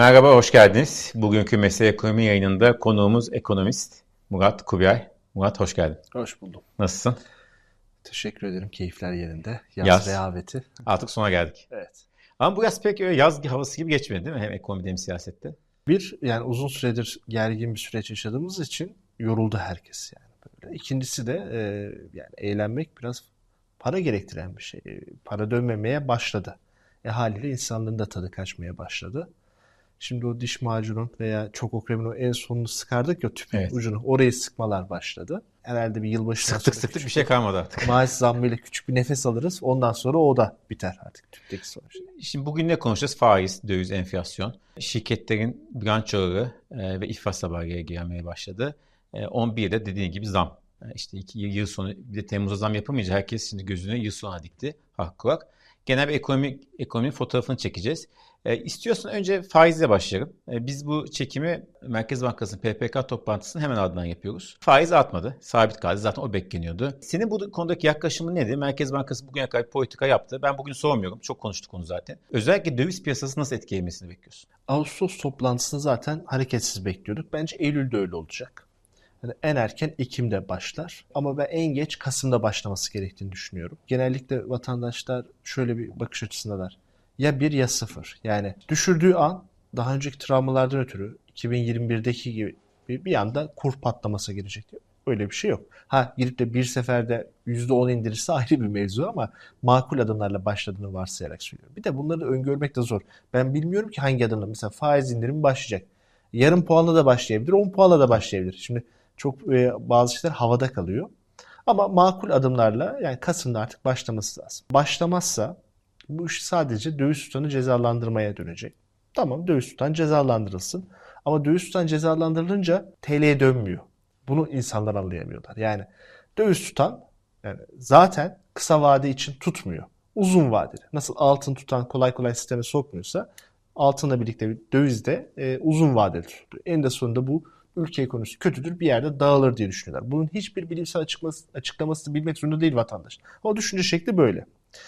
Merhaba, hoş geldiniz. Bugünkü Mesele Ekonomi yayınında konuğumuz ekonomist Murat Kubiay. Murat, hoş geldin. Hoş buldum. Nasılsın? Teşekkür ederim. Keyifler yerinde. Yaz Yaz. rehaveti. Artık sona geldik. Evet. Ama bu yaz pek öyle yaz havası gibi geçmedi değil mi? Hem ekonomide hem siyasette. Yani uzun süredir gergin bir süreç yaşadığımız için yoruldu herkes yani böyle. İkincisi de yani eğlenmek biraz para gerektiren bir şey. Para dönmemeye başladı. Haliyle insanların da tadı kaçmaya başladı. Şimdi o diş macunun veya Çokokremin o en sonunu sıkardık ya tüpün Evet. ucunu. Orayı sıkmalar başladı. Herhalde bir yılbaşından Sıktık sonra sıktık bir küçük şey kalmadı artık. maaş zammıyla küçük bir nefes alırız. Ondan sonra o da biter artık tüpteki sonuç. Şimdi bugün ne konuşacağız? Faiz, döviz, enflasyon. Şirketlerin bilançoları ve iflas haberleri gelmeye başladı. 11'de dediğin gibi zam. İşte yıl sonu bir de Temmuz'da zam yapılmayınca herkes şimdi gözünü yıl sonuna dikti haklı olarak. Genel bir ekonominin fotoğrafını çekeceğiz. İstiyorsan önce faizle başlayalım. Biz bu çekimi Merkez Bankası'nın PPK toplantısının hemen ardından yapıyoruz. Faiz artmadı. Sabit kaldı. Zaten o bekleniyordu. Senin bu konudaki yaklaşımın nedir? Merkez Bankası bugüne kadar bir politika yaptı. Ben bugün sormuyorum. Çok konuştuk onu zaten. Özellikle döviz piyasası nasıl etkilemesini bekliyorsun? Ağustos toplantısını zaten hareketsiz bekliyorduk. Bence Eylül'de öyle olacak. Yani en erken Ekim'de başlar. Ama ben en geç Kasım'da başlaması gerektiğini düşünüyorum. Genellikle vatandaşlar şöyle bir bakış açısındalar. Ya 1 ya 0. Yani düşürdüğü an daha önceki travmalardan ötürü 2021'deki gibi bir anda kur patlaması girecek diyor. Öyle bir şey yok. Ha girip de bir seferde %10 indirirse ayrı bir mevzu ama makul adımlarla başladığını varsayarak söylüyorum. Bir de bunları öngörmek de zor. Ben bilmiyorum ki hangi adımla. Mesela faiz indirimi başlayacak. Yarım puanla da başlayabilir, 10 puanla da başlayabilir. Şimdi çok bazı şeyler havada kalıyor. Ama makul adımlarla yani Kasım'da artık başlaması lazım. Başlamazsa bu iş sadece döviz tutanı cezalandırmaya dönecek. Tamam döviz tutan cezalandırılsın. Ama döviz tutan cezalandırılınca TL'ye dönmüyor. Bunu insanlar anlayamıyorlar. Yani döviz tutan yani zaten kısa vade için tutmuyor. Uzun vadeli. Nasıl altın tutan kolay kolay sisteme sokmuyorsa altınla birlikte döviz de uzun vadeli tutuyor. En de sonunda bu ülke ekonomisi kötüdür bir yerde dağılır diye düşünüyorlar. Bunun hiçbir bilimsel açıklamasını bilmek zorunda değil vatandaş. O düşünce şekli böyle.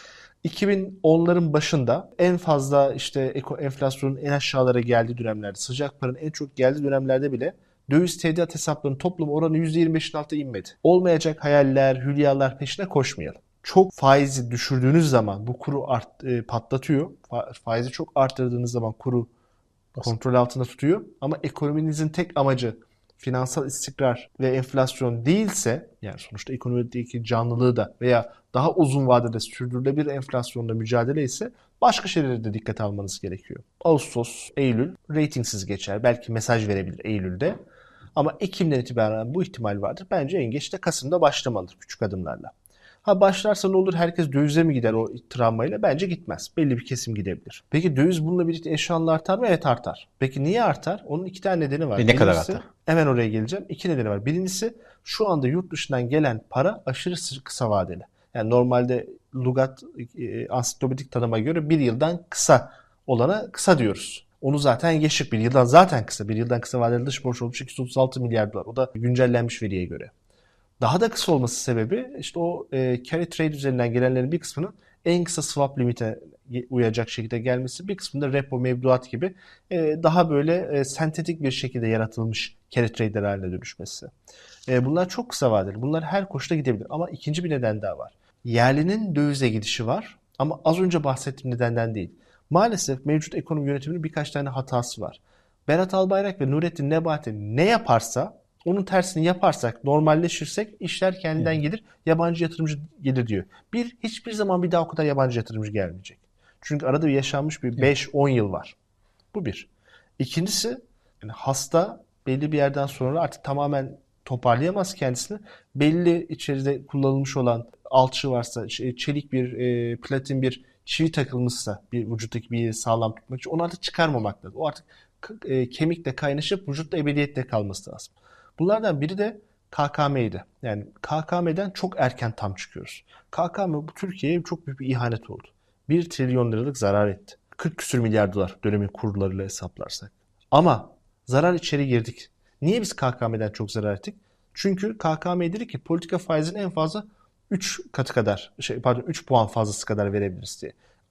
2010'ların başında en fazla işte enflasyonun en aşağılara geldiği dönemlerde, sıcak paranın en çok geldiği dönemlerde bile döviz tevdiat hesaplarının toplam oranı %25'in altına inmedi. Olmayacak hayaller, hülyalar peşine koşmayalım. Çok faizi düşürdüğünüz zaman bu kuru patlatıyor. Faizi çok arttırdığınız zaman kuru kontrol altında tutuyor. Ama ekonominizin tek amacı finansal istikrar ve enflasyon değilse yani sonuçta ekonomideki canlılığı da veya daha uzun vadede sürdürülebilir enflasyonla mücadele ise başka şeylere de dikkat almanız gerekiyor. Ağustos, Eylül ratingsiz geçer. Belki mesaj verebilir Eylül'de. Ama Ekim'den itibaren bu ihtimal vardır. Bence en geç de Kasım'da başlamalıdır küçük adımlarla. Ha başlarsa ne olur herkes dövize mi gider o travmayla? Bence gitmez. Belli bir kesim gidebilir. Peki döviz bununla birlikte eş anlı artar mı? Evet artar. Peki niye artar? Onun iki tane nedeni var. Ve ne kadar Birincisi artar? hemen oraya geleceğim. İki nedeni var. Birincisi şu anda yurt dışından gelen para aşırı kısa vadeli. Yani normalde Lugat ansiklopedik tanıma göre bir yıldan kısa olana kısa diyoruz. Onu zaten geçtik. Bir yıldan zaten kısa. Bir yıldan kısa vadeli dış borç olmuş 236 milyar dolar. O da güncellenmiş veriye göre. Daha da kısa olması sebebi işte o carry trade üzerinden gelenlerin bir kısmının en kısa swap limite uyacak şekilde gelmesi, bir kısmında repo, mevduat gibi daha böyle sentetik bir şekilde yaratılmış carry trade'ler haline dönüşmesi. Bunlar çok kısa vadeli. Bunlar her koşulda gidebilir. Ama ikinci bir neden daha var. Yerlinin dövize gidişi var ama az önce bahsettiğim nedenden değil. Maalesef mevcut ekonomi yönetiminin birkaç tane hatası var. Berat Albayrak ve Nurettin Nebati ne yaparsa onun tersini yaparsak, normalleşirsek işler kendinden gelir, yabancı yatırımcı gelir diyor. Hiçbir zaman bir daha o kadar yabancı yatırımcı gelmeyecek. Çünkü arada yaşanmış bir 5-10 yıl var. Bu bir. İkincisi, yani hasta belli bir yerden sonra artık tamamen toparlayamaz kendisini. Belli içeride kullanılmış olan alçı varsa, çelik bir, platin bir çivi takılmışsa bir vücuttaki bir yeri sağlam tutmak için onu artık çıkarmamak lazım. O artık kemikle kaynaşıp vücutta ebediyette kalması lazım. Bunlardan biri de KKM'ydi. Yani KKM'den çok erken tam çıkıyoruz. KKM bu Türkiye'ye çok büyük bir ihanet oldu. 1 trilyon liralık zarar etti. 40 küsür milyar dolar dönemin kurlarıyla hesaplarsak. Ama zarar içeri girdik. Niye biz KKM'den çok zarar ettik? Çünkü KKM dedi ki politika faizinin en fazla 3 katı kadar, 3 puan fazlası kadar verebiliriz diye.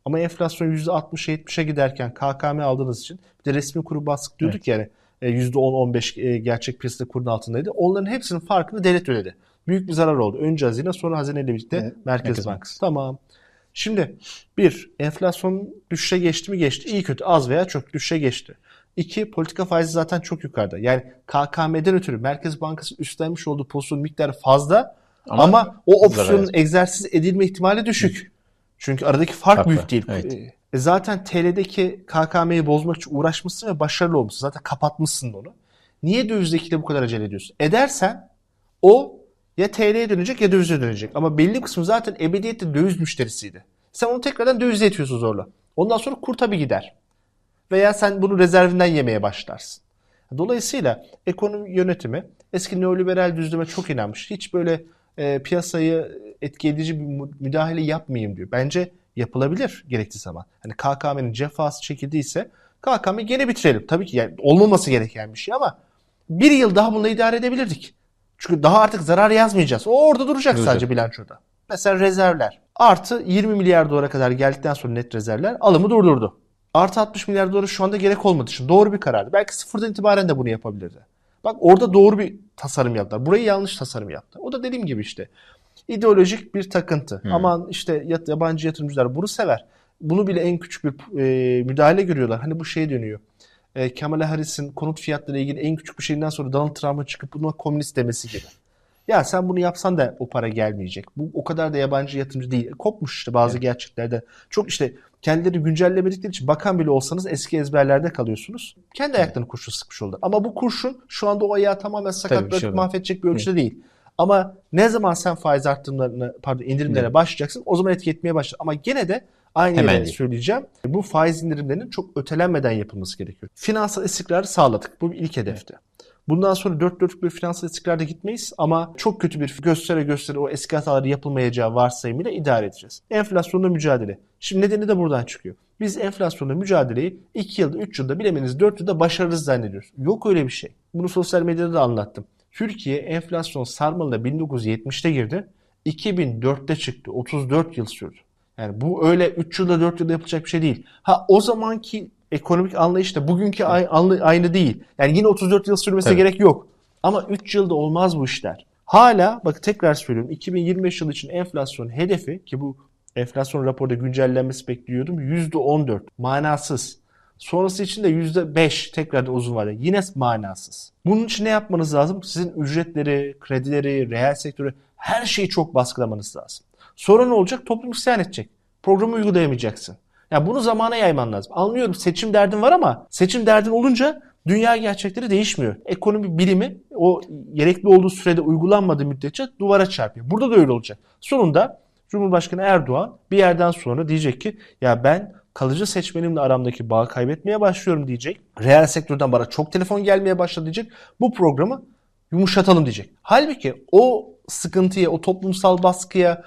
Ama enflasyon %60'a 70'e giderken KKM aldığınız için bir de resmi kuru baskı diyorduk yani %10-15 gerçek piyasada kurun altındaydı. Onların hepsinin farkını devlet ödedi. Büyük bir zarar oldu. Önce hazine, sonra hazineyle birlikte Merkez Bankası. Tamam. Şimdi enflasyon düşüşe geçti mi? Geçti. İyi kötü, az veya çok düşüşe geçti. 2, politika faizi zaten çok yukarıda. Yani KKM'den ötürü Merkez Bankası üstlenmiş olduğu pozisyon miktarı fazla ama o opsiyonun egzersiz edilme ihtimali düşük. Çünkü aradaki fark büyük değil. Evet. Zaten TL'deki KKM'yi bozmak için uğraşmışsın ve başarılı olmuşsun. Zaten kapatmışsın onu. Niye dövizdekiyle bu kadar acele ediyorsun? Edersen o ya TL'ye dönecek ya dövize dönecek. Ama belli bir kısmı zaten ebediyette döviz müşterisiydi. Sen onu tekrardan dövize itiyorsun zorla. Ondan sonra kur tabii gider. Veya sen bunu rezervinden yemeye başlarsın. Dolayısıyla ekonomi yönetimi eski neoliberal düzleme çok inanmış. Hiç böyle piyasayı etki edici bir müdahale yapmayayım diyor. Bence yapılabilir gerektiği zaman. Hani KKM'nin cefası çekildiyse KKM'yi gene bitirelim. Tabii ki yani olmaması gereken bir şey ama bir yıl daha bununla idare edebilirdik. Çünkü daha artık zarar yazmayacağız. O orada duracak sadece bilançoda. Mesela rezervler. Artı 20 milyar dolara kadar geldikten sonra net rezervler alımı durdurdu. Artı 60 milyar dolara şu anda gerek olmadığı için doğru bir karardı. Belki sıfırdan itibaren de bunu yapabilirdi. Bak orada doğru bir tasarım yaptılar. Burayı yanlış tasarım yaptı. O da dediğim gibi işte ideolojik bir takıntı. Aman işte yabancı yatırımcılar bunu sever. Bunu bile en küçük bir müdahale görüyorlar. Hani bu şeye dönüyor. Kamala Harris'in konut fiyatları ile ilgili en küçük bir şeyinden sonra Donald Trump'ın çıkıp buna komünist demesi gibi. Ya sen bunu yapsan da o para gelmeyecek. Bu o kadar da yabancı yatırımcı değil. Kopmuş işte bazı gerçeklerde. Çok işte kendileri güncellemedikleri için bakan bile olsanız eski ezberlerde kalıyorsunuz. Kendi ayaklarını kurşun sıkmış oldular. Ama bu kurşun şu anda o ayağı tamamen sakat bırakıp mahvedecek bir ölçüde değil. Ama ne zaman sen faiz indirimlerine başlayacaksın o zaman etki etmeye başlar. Ama gene de aynı yere söyleyeceğim. Bu faiz indirimlerinin çok ötelenmeden yapılması gerekiyor. Finansal istikrarı sağladık. Bu ilk hedefti. Bundan sonra dört dörtlük bir finansal istikrarda gitmeyiz ama çok kötü bir göstere o eski hataları yapılmayacağı varsayımıyla idare edeceğiz. Enflasyonla mücadele. Şimdi nedeni de buradan çıkıyor. Biz enflasyonla mücadeleyi 2 yılda, 3 yılda, bilemeniz 4 yılda başarırız zannediyoruz. Yok öyle bir şey. Bunu sosyal medyada da anlattım. Türkiye enflasyon sarmalına 1970'te girdi. 2004'te çıktı. 34 yıl sürdü. Yani bu öyle 3 yılda 4 yılda yapılacak bir şey değil. O zamanki ekonomik anlayış da bugünkü aynı değil. Yani yine 34 yıl sürmesine gerek yok. Ama 3 yılda olmaz bu işler. Hala bak tekrar söylüyorum 2025 yılı için enflasyon hedefi ki bu enflasyon raporda güncellenmesi bekliyordum %14. Manasız. Sonrası için de %5 tekrar uzun vadeli. Yine manasız. Bunun için ne yapmanız lazım? Sizin ücretleri, kredileri, reel sektörü her şeyi çok baskılamanız lazım. Sonra ne olacak? Toplum isyan edecek. Programı uygulayamayacaksın. Yani bunu zamana yayman lazım. Anlıyorum seçim derdin var ama seçim derdin olunca dünya gerçekleri değişmiyor. Ekonomi bilimi o gerekli olduğu sürede uygulanmadığı müddetçe duvara çarpıyor. Burada da öyle olacak. Sonunda Cumhurbaşkanı Erdoğan bir yerden sonra diyecek ki ya ben kalıcı seçmenimle aramdaki bağı kaybetmeye başlıyorum diyecek. Reel sektörden bana çok telefon gelmeye başladı diyecek. Bu programı yumuşatalım diyecek. Halbuki o sıkıntıya, o toplumsal baskıya,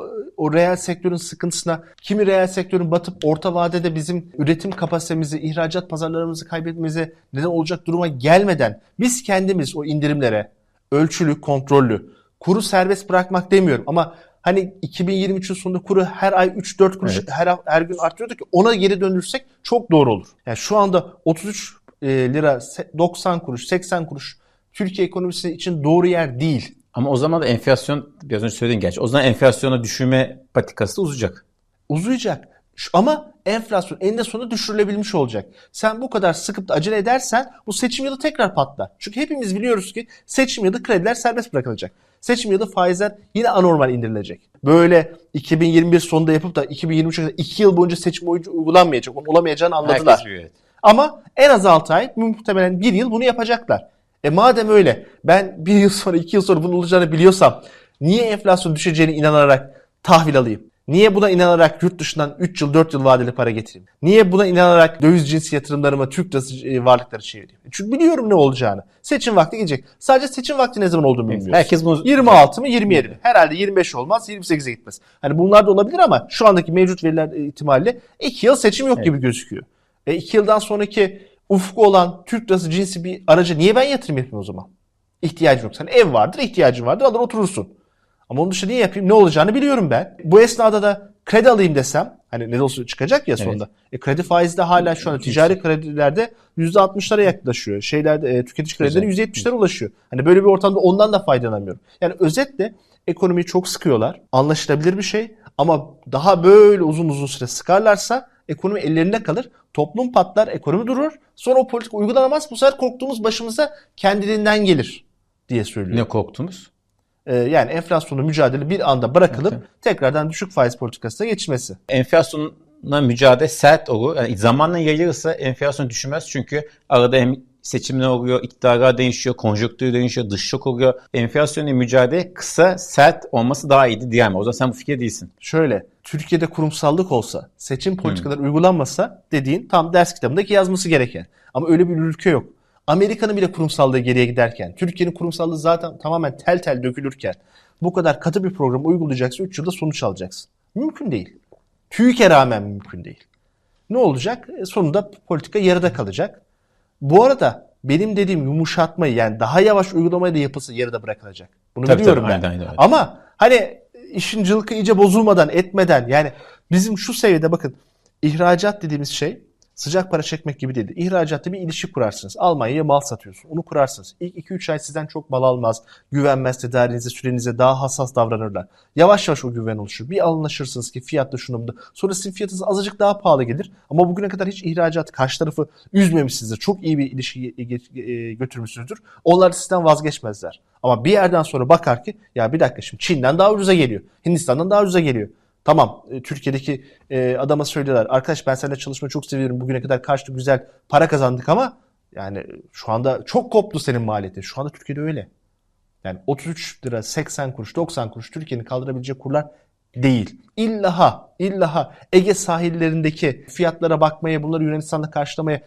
o reel sektörün sıkıntısına, kimi reel sektörün batıp orta vadede bizim üretim kapasitemizi, ihracat pazarlarımızı kaybetmemize neden olacak duruma gelmeden biz kendimiz o indirimlere ölçülü, kontrollü, kuru serbest bırakmak demiyorum ama hani 2023'ün sonunda kuru her ay 3-4 kuruş her gün artıyordu ki ona geri döndürsek çok doğru olur. Yani şu anda 33 lira 90 kuruş, 80 kuruş Türkiye ekonomisi için doğru yer değil. Ama o zaman da enflasyon, biraz önce söyledin gerçi, o zaman enflasyona düşürme patikası da uzayacak. Uzayacak. Ama enflasyon eninde sonunda düşürülebilmiş olacak. Sen bu kadar sıkıp da acele edersen bu seçim yılı tekrar patlar. Çünkü hepimiz biliyoruz ki seçim yılı krediler serbest bırakılacak. Seçim yılı faizler yine anormal indirilecek. Böyle 2021 sonunda yapıp da 2023'e kadar 2 yıl boyunca seçim boyunca uygulanmayacak. Onun olamayacağını anladılar. Evet. Ama en az 6 ay, muhtemelen 1 yıl bunu yapacaklar. Madem öyle ben 1 yıl sonra 2 yıl sonra bunun olacağını biliyorsam niye enflasyon düşeceğine inanarak tahvil alayım? Niye buna inanarak yurt dışından 3 yıl 4 yıl vadeli para getireyim? Niye buna inanarak döviz cinsi yatırımlarıma Türk lirası varlıkları çevireyim? Çünkü biliyorum ne olacağını. Seçim vakti gelecek. Sadece seçim vakti ne zaman olduğunu bilmiyoruz. Herkes bunu... 26 mı 27 mi? Herhalde 25 olmaz 28'e gitmez. Hani bunlar da olabilir ama şu andaki mevcut veriler ihtimalle 2 yıl seçim yok gibi gözüküyor. 2 yıldan sonraki ufku olan Türk lirası cinsi bir araca niye ben yatırım yapayım o zaman? İhtiyacın yok. Sen ev vardır, ihtiyacın vardır, alır oturursun. Ama onun dışında niye yapayım? Ne olacağını biliyorum ben. Bu esnada da kredi alayım desem, Hani ne olsa çıkacak ya sonunda. Kredi faizi de hala şu anda ticari kredilerde %60'lara yaklaşıyor. Tüketici kredileri %70'lere ulaşıyor. Hani böyle bir ortamda ondan da faydalanamıyorum. Yani özetle ekonomiyi çok sıkıyorlar. Anlaşılabilir bir şey ama daha böyle uzun süre sıkarlarsa ekonomi ellerinde kalır. Toplum patlar, ekonomi durur. Sonra o politika uygulanamaz. Bu sefer korktuğumuz başımıza kendiliğinden gelir diye söylüyorum. Ne korktunuz? Yani enflasyonla mücadele bir anda bırakılıp tekrardan düşük faiz politikasına geçmesi. Enflasyonla mücadele sert olur. Yani zamanla yayılırsa enflasyon düşmez. Çünkü arada hem seçimler oluyor, iktidarlar değişiyor, konjonktür değişiyor, dış şok oluyor. Enflasyonla mücadele kısa, sert olması daha iyiydi diyemem. O zaman sen bu fikirde değilsin. Şöyle, Türkiye'de kurumsallık olsa, seçim politikaları uygulanmasa dediğin tam ders kitabındaki yazması gereken. Ama öyle bir ülke yok. Amerika'nın bile kurumsallığı geriye giderken, Türkiye'nin kurumsallığı zaten tamamen tel tel dökülürken bu kadar katı bir program uygulayacaksın, 3 yılda sonuç alacaksın. Mümkün değil. TÜİK'e rağmen mümkün değil. Ne olacak? Sonunda politika yarıda kalacak. Bu arada benim dediğim yumuşatmayı, yani daha yavaş uygulamayı da yapılsa yarıda bırakılacak. Bunu biliyorum ben. Aynen. Ama hani işin cılkı iyice bozulmadan, etmeden, yani bizim şu seviyede bakın, ihracat dediğimiz şey sıcak para çekmek gibi değil. İhracatta bir ilişki kurarsınız. Almanya'ya mal satıyorsun. Onu kurarsınız. İlk 2-3 ay sizden çok mal almaz. Güvenmez, tedariğinize, sürenize daha hassas davranırlar. Yavaş yavaş o güven oluşur. Bir anlaşırsınız ki fiyatta şunu da. Sonra sizin fiyatınız azıcık daha pahalı gelir. Ama bugüne kadar hiç ihracat karşı tarafı üzmemişsinizdir. Çok iyi bir ilişki götürmüşsünüzdür. Onlar sizden vazgeçmezler. Ama bir yerden sonra bakar ki ya bir dakika, şimdi Çin'den daha ucuza geliyor. Hindistan'dan daha ucuza geliyor. Tamam, Türkiye'deki adama söylüyorlar. Arkadaş ben seninle çalışmayı çok seviyorum. Bugüne kadar karşılıklı güzel para kazandık ama yani şu anda çok koptu senin maliyetin. Şu anda Türkiye'de öyle. Yani 33 lira 80 kuruş 90 kuruş Türkiye'nin kaldırabileceği kurlar değil. İlla Ege sahillerindeki fiyatlara bakmaya, bunları Yunanistan'la karşılamaya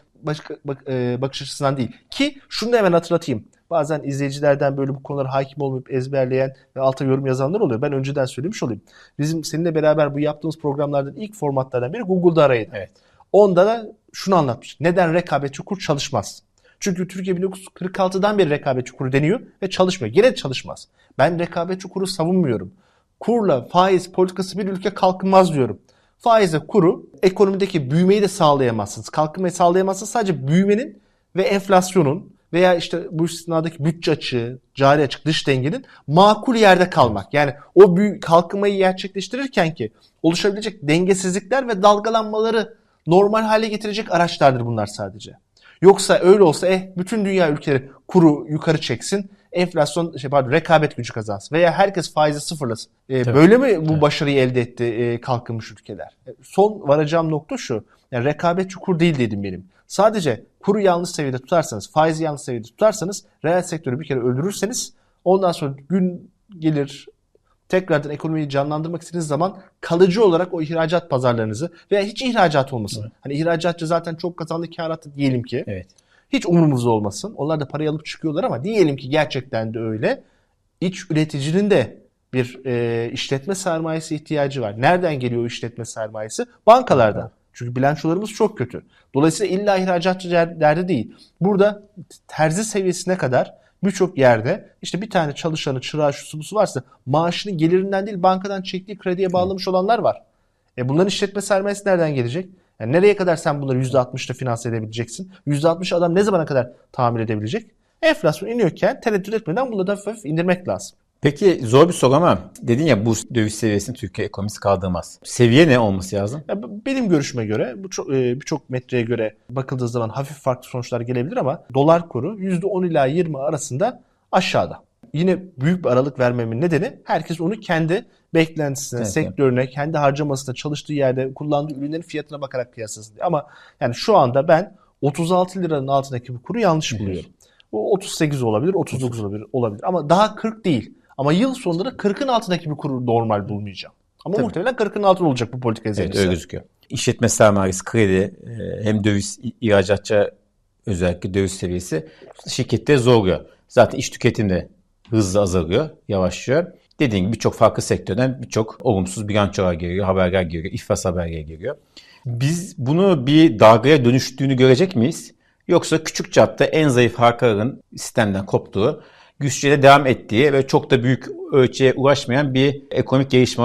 bakış açısından değil. Ki şunu da hemen hatırlatayım. Bazen izleyicilerden böyle bu konulara hakim olmayıp ezberleyen ve alta yorum yazanlar oluyor. Ben önceden söylemiş olayım. Bizim seninle beraber bu yaptığımız programlardan ilk formatlardan biri Google'da arayın. Evet. Onda da şunu anlatmış. Neden rekabetçi kur çalışmaz? Çünkü Türkiye 1946'dan beri rekabetçi kuru deniyor ve çalışmıyor. Gene çalışmaz. Ben rekabetçi kuru savunmuyorum. Kurla faiz politikası bir ülke kalkınmaz diyorum. Faize kuru ekonomideki büyümeyi de sağlayamazsınız. Kalkınmayı sağlayamazsınız. Sadece büyümenin ve enflasyonun veya işte bu istisnadaki bütçe açığı, cari açık, dış dengenin makul yerde kalmak. Yani o kalkınmayı gerçekleştirirken ki oluşabilecek dengesizlikler ve dalgalanmaları normal hale getirecek araçlardır bunlar sadece. Yoksa öyle olsa bütün dünya ülkeleri kuru yukarı çeksin, enflasyon rekabet gücü kazansın veya herkes faizi sıfırlasın. Böyle mi bu başarıyı elde etti kalkınmış ülkeler? Son varacağım nokta şu. Yani rekabetçi kur değil dedim benim. Sadece kuru yanlış seviyede tutarsanız, faizi yanlış seviyede tutarsanız, reel sektörü bir kere öldürürseniz ondan sonra gün gelir tekrardan ekonomiyi canlandırmak istediğiniz zaman kalıcı olarak o ihracat pazarlarınızı veya hiç ihracat olmasın. Evet. Hani ihracatçı zaten çok kazandı, kâr attı diyelim ki. Evet. Hiç umurumuzda olmasın. Onlar da parayı alıp çıkıyorlar ama diyelim ki gerçekten de öyle. İç üreticinin de bir işletme sermayesi ihtiyacı var. Nereden geliyor o işletme sermayesi? Bankalardan. Evet. Çünkü bilançolarımız çok kötü. Dolayısıyla illa ihracatçı derdi değil. Burada terzi seviyesine kadar birçok yerde işte bir tane çalışanı, çırağı, şusu varsa maaşını gelirinden değil bankadan çektiği krediye bağlamış olanlar var. Bunların işletme sermayesi nereden gelecek? Yani nereye kadar sen bunları %60'da finanse edebileceksin? %60 adam ne zamana kadar tahammül edebilecek? Enflasyon iniyorken tereddüt etmeden bunları da hafif indirmek lazım. Peki zor bir soru ama dedin ya bu döviz seviyesini Türkiye ekonomisi kaldırmaz. Seviye ne olması lazım? Benim görüşüme göre birçok metreye göre bakıldığı zaman hafif farklı sonuçlar gelebilir ama dolar kuru %10 ila 20 arasında aşağıda. Yine büyük bir aralık vermemin nedeni herkes onu kendi beklentisine, evet, sektörüne, kendi harcamasına, çalıştığı yerde kullandığı ürünlerin fiyatına bakarak kıyaslasın diye. Ama yani şu anda ben 36 liranın altındaki bu kuru yanlış buluyorum. Bu 38 olabilir, 39 olabilir ama daha 40 değil. Ama yıl sonunda da 40'ın altındaki bir kuru normal bulmayacağım. Ama tabii, muhtemelen 40'ın altında olacak bu politika izlenirse. Evet, öyle gözüküyor. İşletme sermayesi, kredi, hem döviz ihracatçı özellikle döviz seviyesi şirkette zorluyor. Zaten iş tüketimi de hızlı azalıyor, yavaşlıyor. Dediğim gibi birçok farklı sektörden birçok olumsuz bilançolar geliyor, haberler geliyor, iflas haberleri geliyor. Biz bunu bir dalgaya dönüştüğünü görecek miyiz? Yoksa küçük çapta en zayıf halkaların sistemden koptuğu, güçlüğe devam ettiği ve çok da büyük ölçüye ulaşmayan bir ekonomik gelişme olarak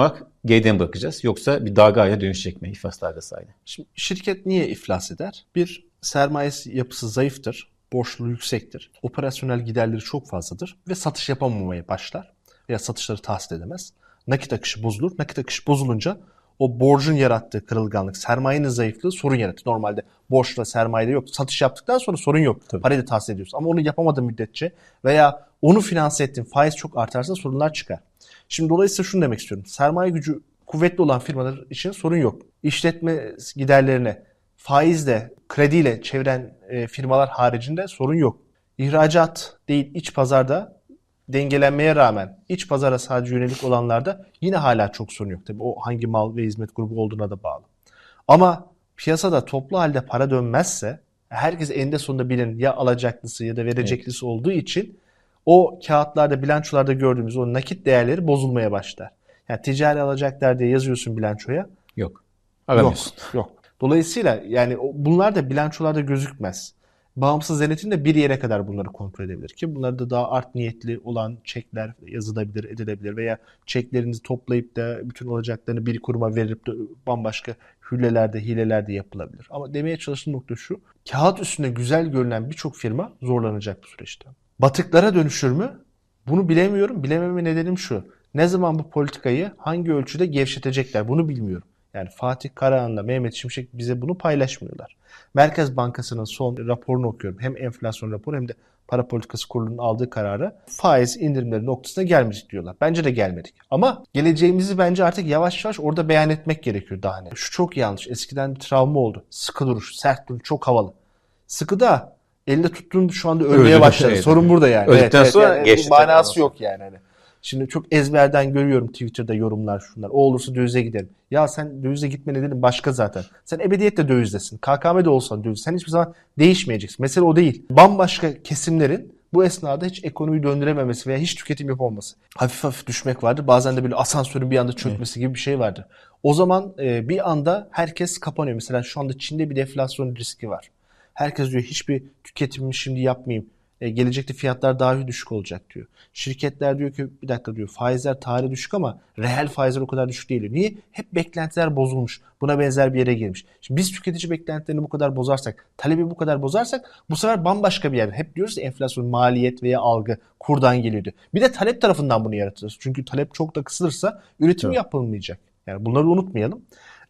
geriden bırakacağız? Yoksa bir dalga haline dönüşecek mi iflas dalgası haline? Şimdi şirket niye iflas eder? Bir, sermayesi yapısı zayıftır, borçluluğu yüksektir, operasyonel giderleri çok fazladır ve satış yapamamaya başlar veya satışları tahsil edemez. Nakit akışı bozulur. Nakit akışı bozulunca o borcun yarattığı kırılganlık, sermayenin zayıflığı sorun yaratır. Normalde borçla sermayede yok. Satış yaptıktan sonra sorun yok. Tabii. Parayı da tahsil ediyorsun. Ama onu yapamadığın müddetçe veya onu finanse ettiğin faiz çok artarsa sorunlar çıkar. Şimdi dolayısıyla şunu demek istiyorum. Sermaye gücü kuvvetli olan firmalar için sorun yok. İşletme giderlerine faizle, krediyle çeviren firmalar haricinde sorun yok. İhracat değil, iç pazarda dengelenmeye rağmen iç pazara sadece yönelik olanlarda yine hala çok sorun yok. Tabii o hangi mal ve hizmet grubu olduğuna da bağlı. Ama piyasada toplu halde para dönmezse herkes eninde sonunda birinin ya alacaklısı ya da vereceklisi olduğu için o kağıtlarda, bilançolarda gördüğümüz o nakit değerleri bozulmaya başlar. Yani ticari alacaklar diye yazıyorsun bilançoya. Yok. Aramıyorsun. Yok. Dolayısıyla yani bunlar da bilançolarda gözükmez. Bağımsız denetim de bir yere kadar bunları kontrol edebilir ki bunları da daha art niyetli olan çekler yazılabilir, edilebilir veya çeklerinizi toplayıp da bütün alacaklarını bir kuruma verip de bambaşka hüllelerde, hilelerde yapılabilir. Ama demeye çalıştığım nokta şu, kağıt üstünde güzel görünen birçok firma zorlanacak bu süreçte. Batıklara dönüşür mü? Bunu bilemiyorum. Bilememe nedenim şu. Ne zaman bu politikayı hangi ölçüde gevşetecekler bunu bilmiyorum. Yani Fatih Karahan'la Mehmet Şimşek bize bunu paylaşmıyorlar. Merkez Bankası'nın son raporunu okuyorum. Hem enflasyon raporu hem de Para Politikası Kurulu'nun aldığı kararı faiz indirimleri noktasına gelmedik diyorlar. Bence de gelmedik. Ama geleceğimizi bence artık yavaş yavaş orada beyan etmek gerekiyor daha ne. Şu çok yanlış. Eskiden bir travma oldu. Sıkı duruş, sert duruş, çok havalı. Sıkı da elde tuttuğun şu anda ölmeye başladı. Evet, sorun burada yani. Öldükten sonra yani geçti. Manası yok yani. Şimdi çok ezberden görüyorum Twitter'da yorumlar şunlar. O olursa dövize gidelim. Ya sen dövize gitme nedenin başka zaten. Sen ebediyette dövizdesin. KKM'de olsan döviz. Sen hiçbir zaman değişmeyeceksin. Mesele o değil. Bambaşka kesimlerin bu esnada hiç ekonomiyi döndürememesi veya hiç tüketim yapamaması. Hafif hafif düşmek vardır. Bazen de böyle asansörün bir anda çökmesi gibi bir şey vardır. O zaman bir anda herkes kapanıyor. Mesela şu anda Çin'de bir deflasyon riski var. Herkes diyor hiçbir tüketimimi şimdi yapmayayım. Gelecekte fiyatlar daha düşük olacak diyor. Şirketler diyor ki bir dakika diyor faizler tarihi düşük ama reel faizler o kadar düşük değil. Niye? Hep beklentiler bozulmuş. Buna benzer bir yere girmiş. Şimdi biz tüketici beklentilerini bu kadar bozarsak, talebi bu kadar bozarsak bu sefer bambaşka bir yer. Hep diyoruz ya enflasyon, maliyet veya algı kurdan geliyordu. Bir de talep tarafından bunu yaratırız. Çünkü talep çok da kısılırsa üretim yapılmayacak. Yani bunları unutmayalım.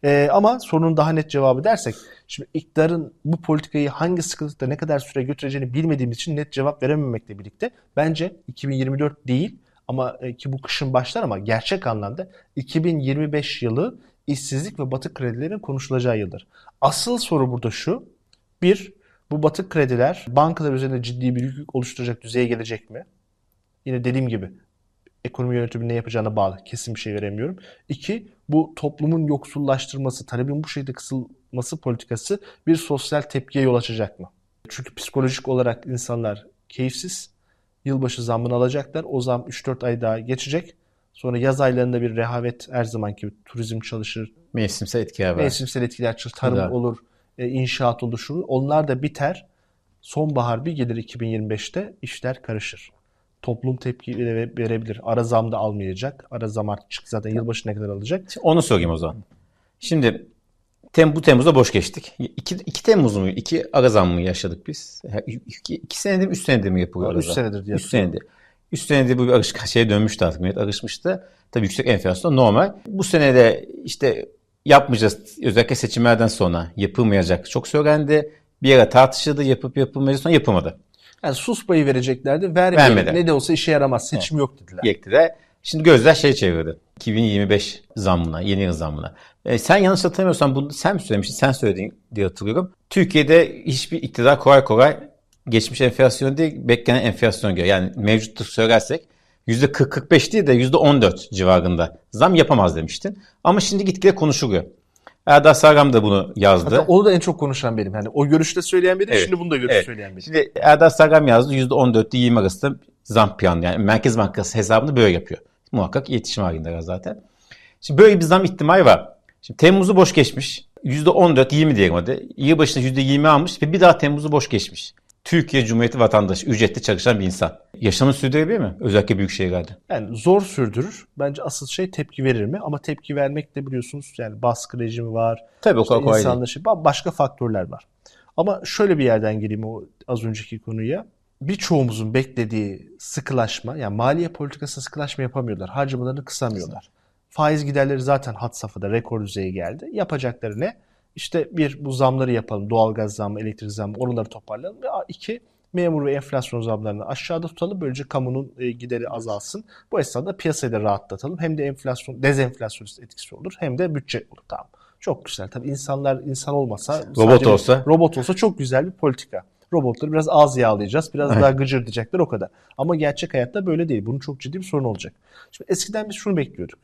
Ama sorunun daha net cevabı dersek, şimdi iktidarın bu politikayı hangi sıklıkta ne kadar süre götüreceğini bilmediğimiz için net cevap verememekle birlikte bence 2024 değil ama ki bu kışın başlar ama gerçek anlamda 2025 yılı işsizlik ve batık kredilerin konuşulacağı yıldır. Asıl soru burada şu, bir, bu batık krediler bankalar üzerinde ciddi bir yük oluşturacak düzeye gelecek mi? Yine dediğim gibi ekonomi yönetiminin ne yapacağına bağlı. Kesin bir şey veremiyorum. İki, bu toplumun yoksullaştırması, talebin bu şekilde kısılması politikası bir sosyal tepkiye yol açacak mı? Çünkü psikolojik olarak insanlar keyifsiz. Yılbaşı zammını alacaklar. O zam 3-4 ay daha geçecek. Sonra yaz aylarında bir rehavet her zamanki turizm çalışır. Mevsimsel etkiler var. Mevsimsel etkiler, tarım olur, inşaat olur. Onlar da biter. Sonbahar bir gelir 2025'te işler karışır. Toplum tepki verebilir. Ara zam da almayacak. Ara zam artık çıktı zaten yılbaşına kadar alacak. Onu sorayım o zaman. Şimdi bu Temmuz'da boş geçtik. 2 Temmuz mu? 2 ara zam mı yaşadık biz? 2 senedir mi 3 senedir mi yapılıyor? 3 senedir diye. 3 senedir. 3 senedir bu bir şeye dönmüştü artık. Millet alışmıştı. Tabii yüksek enflasyon normal. Bu sene de işte yapmayacağız. Özellikle seçimlerden sonra yapılmayacak çok söylendi. Bir ara tartışıldı. Yapıp yapılmayacak sonra yapılmadı. Yani sus payı vereceklerdi. Vermedi. Ne de olsa işe yaramaz. Seçim yok dediler. Yektiler. Şimdi gözler çevirdi. 2025 zammına, yeni yıl zammına. Sen yanlış hatırlamıyorsan bunu sen mi söylemiştin? Sen söyledin diye hatırlıyorum. Türkiye'de hiçbir iktidar kolay kolay geçmiş enflasyon değil, beklenen enflasyon göre. Yani mevcuttu söylersek %40-45 değil de %14 civarında zam yapamaz demiştin. Ama şimdi gitgide konuşuluyor. Erdal Sargam da bunu yazdı. Hatta onu da en çok konuşan benim. Yani o görüşte söyleyen benim, şimdi bunu da söyleyen benim. Şimdi Erdal Sargam yazdı. %14 ile 20 arasında zam planı. Yani Merkez Bankası hesabını böyle yapıyor. Muhakkak iletişim halindeler zaten. Şimdi böyle bir zam ihtimali var. Şimdi Temmuz'u boş geçmiş. %14, 20 diyelim hadi. Yılbaşında %20 almış ve bir daha Temmuz'u boş geçmiş. Türkiye Cumhuriyeti vatandaşı, ücretli çalışan bir insan yaşamını sürdürebilir mi? Özellikle büyük şehirlerde. Yani zor sürdürür. Bence asıl şey tepki verir mi? Ama tepki vermek de biliyorsunuz yani baskı rejimi var. Tabii o kadar kolay değil. Başka faktörler var. Ama şöyle bir yerden gireyim o az önceki konuya. Birçoğumuzun beklediği sıkılaşma, yani maliye politikasında sıkılaşma yapamıyorlar. Harcamalarını kısamıyorlar. Faiz giderleri zaten had safhada rekor düzeye geldi. Yapacakları ne? İşte bir, bu zamları yapalım. Doğalgaz zammı, elektrik zammı, oraları toparlayalım. Ve iki, memur ve enflasyon zamlarını aşağıda tutalım. Böylece kamunun gideri azalsın. Bu esnada piyasayı da rahatlatalım. Hem de dezenflasyonist etkisi olur. Hem de bütçe olur. Tamam. Çok güzel. Tabii insan olmasa, robot olsa çok güzel bir politika. Robotları biraz az yağlayacağız, biraz daha gıcırdayacaklar, o kadar. Ama gerçek hayatta böyle değil. Bunun çok ciddi bir sorun olacak. Şimdi eskiden biz şunu bekliyorduk.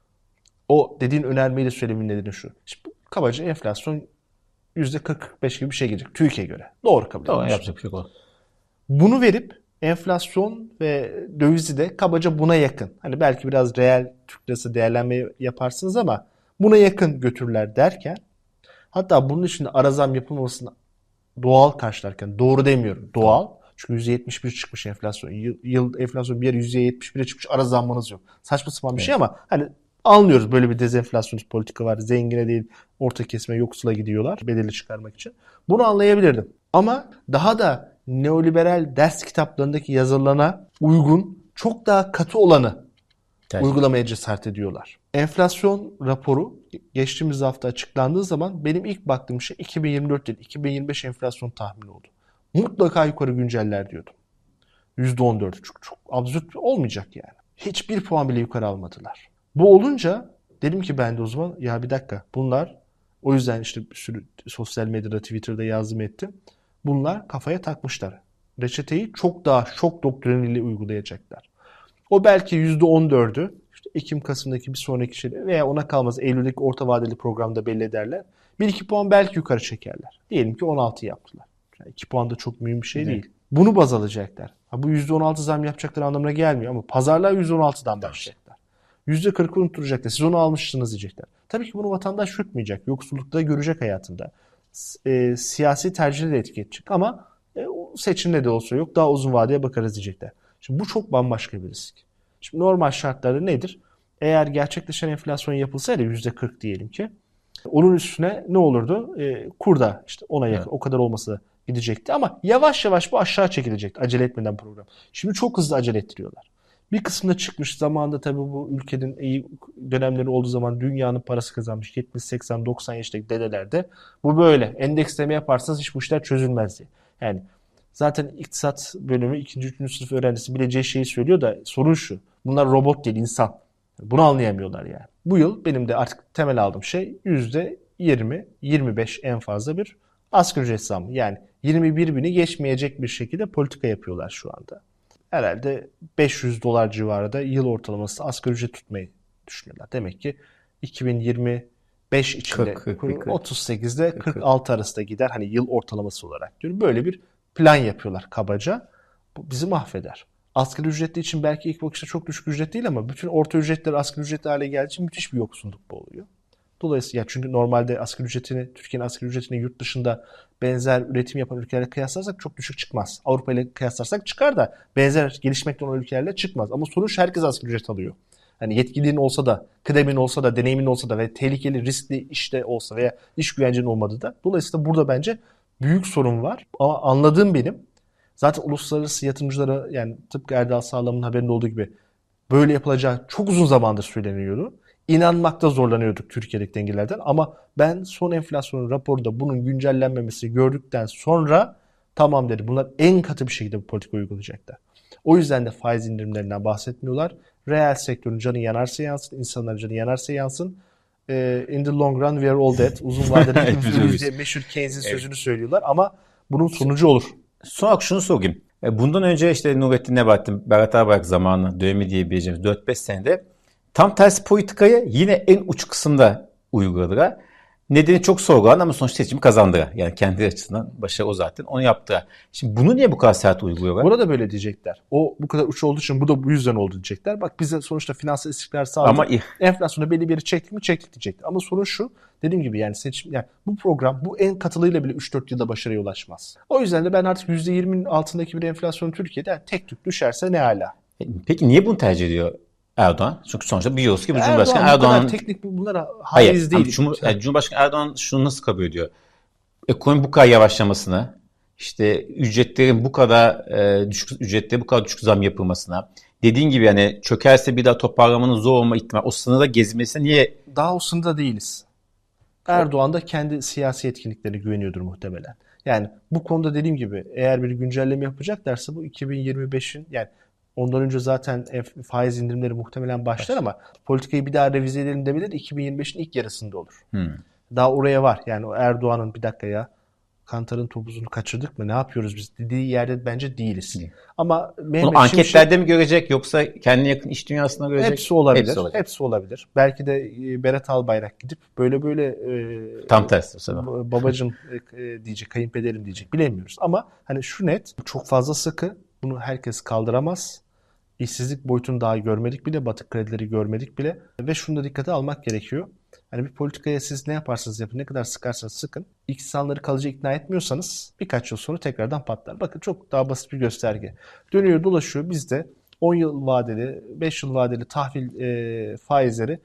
O dediğin önermeyi de söylemenin nedeni şu. Şimdi kabaca enflasyon %40-45 gibi bir şey gelecek TÜİK'e göre. Doğru kabul ediyoruz. Yapacak bir şey yok. Bunu verip enflasyon ve dövizi de kabaca buna yakın. Hani belki biraz reel Türk lirası değerlenme yaparsınız ama buna yakın götürürler derken, hatta bunun için de ara zam yapılmasını doğal karşılarken, doğru demiyorum, doğal. Çünkü %71 çıkmış enflasyon. Yıl enflasyon bir yer %71'e çıkmış, ara zammanız yok. Saçma sapan bir şey ama hani anlıyoruz, böyle bir dezenflasyonist politika var. Zengine değil, orta kesime, yoksula gidiyorlar bedeli çıkarmak için. Bunu anlayabilirdim. Ama daha da neoliberal ders kitaplarındaki yazılarına uygun, çok daha katı olanı uygulamaya cesaret ediyorlar. Enflasyon raporu geçtiğimiz hafta açıklandığı zaman benim ilk baktığım şey 2024 değil, 2025 enflasyon tahmini oldu. Mutlaka yukarı günceller diyordum. %14. Çok absürt olmayacak yani. Hiçbir puan bile yukarı almadılar. Bu olunca dedim ki ben de o zaman ya bir dakika, bunlar, o yüzden işte bir sürü sosyal medyada, Twitter'da yazdım ettim. Bunlar kafaya takmışlar. Reçeteyi çok daha şok doktriniyle uygulayacaklar. O belki %14'ü işte Ekim-Kasım'daki bir sonraki şey veya ona kalmaz Eylül'deki orta vadeli programda belli ederler. 1-2 puan belki yukarı çekerler. Diyelim ki 16 yaptılar. Yani 2 puan da çok mühim bir şey değil. Bunu baz alacaklar. Bu %16 zam yapacakları anlamına gelmiyor ama pazarlar %16'dan başlayacaklar. %40'ı unutturacaklar. Siz onu almışsınız diyecekler. Tabii ki bunu vatandaş yutmayacak. Yoksullukta görecek hayatında. Siyasi tercihleri de etki edecek ama seçimde de olsa yok, daha uzun vadeye bakarız diyecekler. Şimdi bu çok bambaşka bir risk. Şimdi normal şartlarda nedir? Eğer gerçekleşen enflasyon yapılsaydı %40 diyelim ki, onun üstüne ne olurdu? Kur da işte ona yakın, o kadar olması gidecekti ama yavaş yavaş bu aşağı çekilecekti acele etmeden program. Şimdi çok hızlı acele ettiriyorlar. Bir kısmında çıkmış zamanında, tabii bu ülkenin iyi dönemleri olduğu zaman dünyanın parası kazanmış 70, 80, 90 yaşındaki dedelerde bu böyle. Endeksleme yaparsanız hiç bu işler çözülmez diye. Yani zaten iktisat bölümü 2. 3. sınıf öğrencisi bileceği şeyi söylüyor da sorun şu. Bunlar robot değil, insan. Bunu anlayamıyorlar yani. Bu yıl benim de artık temel aldığım şey %20-25 en fazla bir asgari ücret zammı. Yani 21 bini geçmeyecek bir şekilde politika yapıyorlar şu anda. Herhalde $500 civarında yıl ortalaması asgari ücret tutmayı düşünüyorlar. Demek ki 2025 içinde 38'de 46 arasında gider. Hani yıl ortalaması olarak diyorum. Böyle bir plan yapıyorlar kabaca. Bu bizi mahveder. Asgari ücretli için belki ilk bakışta çok düşük ücret değil ama bütün orta ücretler asgari ücretli hale geldiği için müthiş bir yoksulluk bu oluyor. Dolayısıyla çünkü normalde asgari ücretini, Türkiye'nin asgari ücretini yurt dışında benzer üretim yapan ülkelerle kıyaslarsak çok düşük çıkmaz. Avrupa ile kıyaslarsak çıkar da benzer gelişmekte olan ülkelerle çıkmaz. Ama sonuç herkes asgari ücret alıyor. Hani yetkiliğin olsa da, kıdemin olsa da, deneyimin olsa da ve tehlikeli, riskli işte olsa veya iş güvencinin olmadığı da. Dolayısıyla burada bence büyük sorun var. Ama anladığım benim, zaten uluslararası yatırımcılara, yani tıpkı Erdal Sağlam'ın haberinde olduğu gibi böyle yapılacağı çok uzun zamandır söyleniyordu. İnanmakta zorlanıyorduk Türkiye'deki dengelerden ama ben son enflasyon raporunda bunun güncellenmemesi gördükten sonra tamam dedi. Bunlar en katı bir şekilde bu politika uygulayacaklar. O yüzden de faiz indirimlerinden bahsetmiyorlar. Reel sektörün canı yanarsa yansın, insanların canı yanarsa yansın. In the long run we are all dead. Uzun vadede hepimiz diye meşhur Keynes'in sözünü söylüyorlar ama bunun sonucu olur. Son olarak şunu sorayım. Bundan önce işte Nurettin Nebati, Berat Albayrak zamanı dönemi diyebileceğimiz 4-5 senede tam tersi politikayı yine en uç kısımda uyguladılar. Nedeni çok sorgulan ama sonuçta seçimi kazandı. Yani kendi açısından başarı o zaten. Onu yaptı. Şimdi bunu niye bu kadar sert uyguluyorlar? Burada böyle diyecekler. O bu kadar uç olduğu için bu da bu yüzden oldu diyecekler. Bak bize sonuçta finansal istikrar sağladı. Ama enflasyonu belli bir yere çektik mi çektik diyecekler. Ama sorun şu. Dediğim gibi yani seçim, yani bu program bu en katılıyla bile 3-4 yılda başarıya ulaşmaz. O yüzden de ben artık %20'nin altındaki bir enflasyon Türkiye'de yani tek tük düşerse ne ala. Peki niye bunu tercih ediyor Erdoğan? Çünkü sonuçta biliyoruz ki bu Cumhurbaşkanı Erdoğan'ın Erdoğan'ın teknik bunlara haiz değil. Yani Cumhurbaşkanı Erdoğan şunu nasıl kabul ediyor? Ekonomi bu kadar yavaşlamasına, işte ücretlerin bu kadar düşük ücretlere bu kadar düşük zam yapılmasına, dediğin gibi yani çökerse bir daha toparlamanın zor olma ihtimali, o sınırda gezmesine niye? Daha o sınırda değiliz. Erdoğan da kendi siyasi etkinliklerine güveniyordur muhtemelen. Yani bu konuda dediğim gibi eğer bir güncelleme yapacaklarsa bu 2025'in yani ondan önce zaten faiz indirimleri muhtemelen başlar ama politikayı bir daha revize edelim demeleri 2025'in ilk yarısında olur. Daha oraya var. Yani o Erdoğan'ın bir dakika ya Kantar'ın topuzunu kaçırdık mı? Ne yapıyoruz biz? Dediği yerde bence değiliz. Ama Bunu anketlerde mi görecek yoksa kendine yakın iş dünyasına görecek? Hepsi olabilir. Hepsi olabilir. Belki de Berat Albayrak gidip böyle tam tersi babacım diyecek, kayınpederim diyecek. Bilemiyoruz. Ama hani şu net, çok fazla sıkı. Bunu herkes kaldıramaz. İşsizlik boyutunu daha görmedik bile, batık kredileri görmedik bile ve şunu da dikkate almak gerekiyor. Hani bir politikaya siz ne yaparsanız yapın, ne kadar sıkarsanız sıkın, insanları kalıcı ikna etmiyorsanız birkaç yıl sonra tekrardan patlar. Bakın çok daha basit bir gösterge. Dönüyor dolaşıyor bizde 10 yıl vadeli, 5 yıl vadeli tahvil faizleri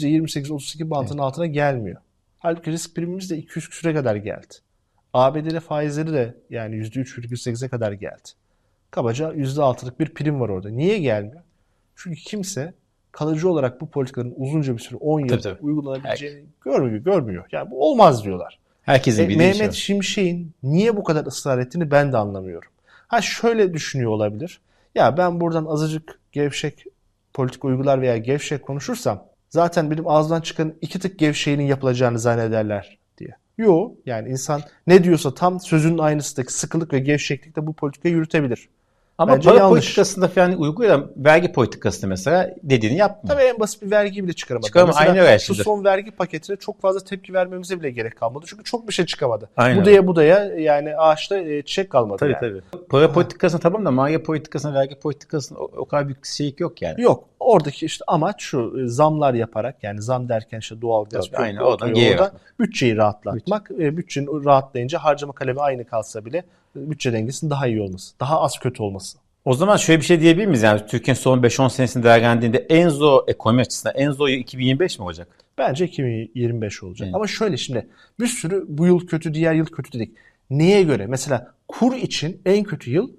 %28-32 bantının altına gelmiyor. Halbuki risk primimiz de 200 küsüre kadar geldi. ABD'de faizleri de yani %3,8'e kadar geldi. Kabaca %6'lık bir prim var orada. Niye gelmiyor? Çünkü kimse kalıcı olarak bu politikanın uzunca bir süre 10 yıl uygulanabileceğini görmüyor. Yani bu olmaz diyorlar. Herkesin bildiği Mehmet Şimşek'in niye bu kadar ısrar ettiğini ben de anlamıyorum. Şöyle düşünüyor olabilir. Ya ben buradan azıcık gevşek politika uygular veya gevşek konuşursam zaten benim ağzımdan çıkan 2 tık gevşeğinin yapılacağını zannederler diye. Yok yani insan ne diyorsa tam sözünün aynısındaki sıkılık ve gevşeklikte bu politikayı yürütebilir. Ama bence para politikasında falan uygulayan vergi politikasında mesela dediğini yapmıyor. Tabii en basit bir vergi bile çıkaramadı. Aynı öyle şu son vergi paketine çok fazla tepki vermemize bile gerek kalmadı. Çünkü çok bir şey çıkamadı. Aynen. Budaya yani ağaçta çiçek kalmadı. Tabii. Para politikasına tamam da maliye politikasına, vergi politikasına o kadar büyük şeylik yok yani. Yok. Oradaki işte amaç şu zamlar yaparak yani zam derken işte doğalgaz, orada bütçeyi rahatlatmak. Bütçenin rahatlayınca harcama kalemi aynı kalsa bile bütçe dengesinin daha iyi olması, daha az kötü olması. O zaman şöyle bir şey diyebilir miyiz? Yani Türkiye'nin son 5-10 senesini değerlendirdiğinde en zor ekonomi açısından en zor yıl 2025 mi olacak? Bence 2025 olacak. Evet. Ama şöyle şimdi bir sürü bu yıl kötü, diğer yıl kötü dedik. Neye göre? Mesela kur için en kötü yıl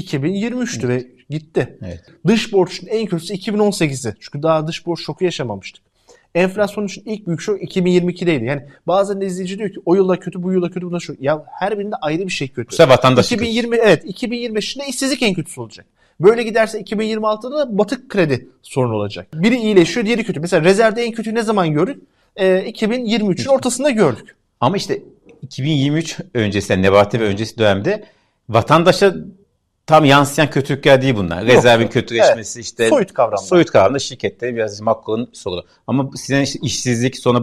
2023'tü ve gitti. Evet. Dış borç için en kötüsü 2018'di. Çünkü daha dış borç şoku yaşamamıştık. Enflasyon için ilk büyük şok 2022'deydi. Yani bazen de izleyici diyor ki o yılda kötü, bu yılda kötü, bu da şok. Ya her birinde ayrı bir şey kötü. Bu vatandaş 2025'te işsizlik en kötüsü olacak. Böyle giderse 2026'da da batık kredi sorun olacak. Biri iyileşiyor, diğeri kötü. Mesela rezervde en kötüyü ne zaman gördük? 2023'ün ortasında gördük. Ama işte 2023 öncesi, Nebati ve öncesi dönemde vatandaşa tam yansıyan kötülükler değil bunlar. Rezervin kötüleşmesi işte. Soyut kavramlar. Soyut kavramda şirkette biraz makro'nun sorunu. Ama sizin işte işsizlik sonra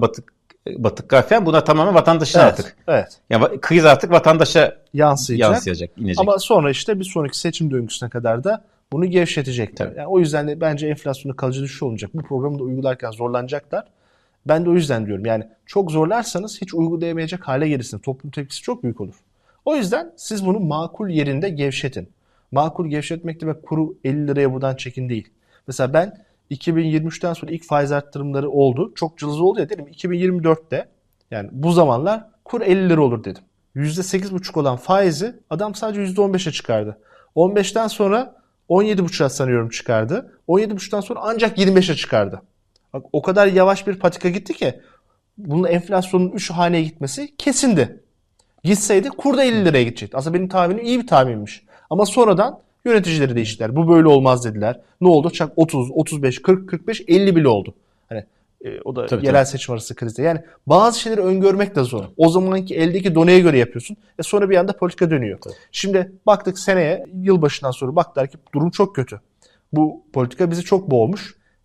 batık falan bunlar tamamen vatandaşın artık. Evet. Yani kriz artık vatandaşa yansıyacak, inecek. Ama sonra işte bir sonraki seçim döngüsüne kadar da bunu gevşetecekler. Yani o yüzden de bence enflasyonda kalıcı düşüş olmayacak. Bu programı da uygularken zorlanacaklar. Ben de o yüzden diyorum yani çok zorlarsanız hiç uygulayamayacak hale gelirsiniz. Toplum tepkisi çok büyük olur. O yüzden siz bunu makul yerinde gevşetin. Makul gevşetmek demek kuru 50 liraya buradan çekin değil. Mesela ben 2023'ten sonra ilk faiz arttırımları oldu. Çok cılız oldu ya dedim. 2024'te yani bu zamanlar kur 50 lira olur dedim. %8,5 olan faizi adam sadece %15'e çıkardı. 15'ten sonra 17,5'a sanıyorum çıkardı. 17,5'tan sonra ancak 25'e çıkardı. Bak o kadar yavaş bir patika gitti ki bunun enflasyonun 3 haneye gitmesi kesindi. Gitseydi kur da 50 liraya gidecekti. Aslında benim tahminim iyi bir tahminmiş. Ama sonradan yöneticileri değiştiler. Bu böyle olmaz dediler. Ne oldu? Çak 30, 35, 40, 45, 50 bile oldu. Hani o da yerel seçim arası krizde. Yani bazı şeyleri öngörmek de zor. O zamanki eldeki doneye göre yapıyorsun. Sonra bir anda politika dönüyor. Tabii. Şimdi baktık seneye yılbaşından sonra baktılar ki durum çok kötü. Bu politika bizi çok boğmuş.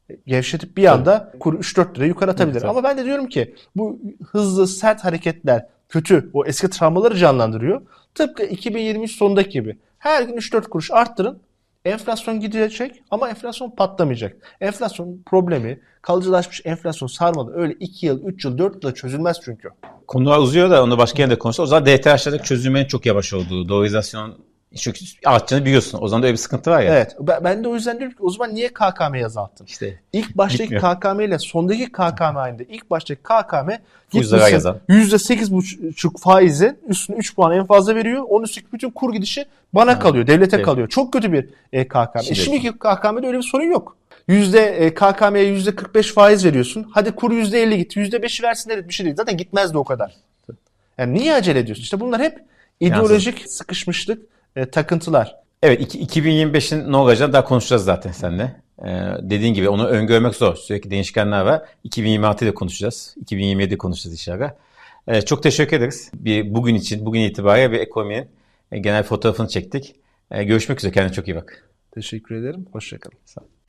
gevşetip bir anda kuru 3-4 lira yukarı atabilir. Evet. Ama ben de diyorum ki bu hızlı sert hareketler kötü. O eski travmaları canlandırıyor. Tıpkı 2023 sonundaki gibi. Her gün 3-4 kuruş arttırın. Enflasyon gidecek ama enflasyon patlamayacak. Enflasyon problemi, kalıcılaşmış enflasyon sarmalı öyle 2 yıl, 3 yıl, 4 yılda çözülmez çünkü. Konular uzuyor da onu başka yerde konuşalım. O zaman DTH'lerdeki çözülmenin çok yavaş olduğu, dolayizasyon çünkü artacağını biliyorsun. O zaman da öyle bir sıkıntı var ya. Evet. Ben de o yüzden diyorum ki o zaman niye KKM'yi azalttın? İşte İlk baştaki gitmiyor. KKM ile sondaki KKM aynı. İlk baştaki KKM Zarar yazan. %8,5 faizi üstüne 3 puan en fazla veriyor. Onun üstündeki bütün kur gidişi bana kalıyor, devlete Evet. kalıyor. Çok kötü bir KKM. Şimdi- Şimdiki KKM'de öyle bir sorun yok. KKM'ye %45 faiz veriyorsun. Hadi kur %50 gitti. %5'i versin bir şey değil. Zaten gitmezdi o kadar. Yani niye acele ediyorsun? İşte bunlar hep ideolojik sıkışmışlık, takıntılar. Evet, 2025'in ne olacağını daha konuşacağız zaten seninle. Dediğin gibi onu öngörmek zor. Sürekli değişkenler var. 2026'da konuşacağız. 2027'de konuşacağız inşallah. Çok teşekkür ederiz. Bugün itibariyle bir ekonominin genel fotoğrafını çektik. Görüşmek üzere. Kendine çok iyi bak. Teşekkür ederim. Hoşça kalın. Sağ ol.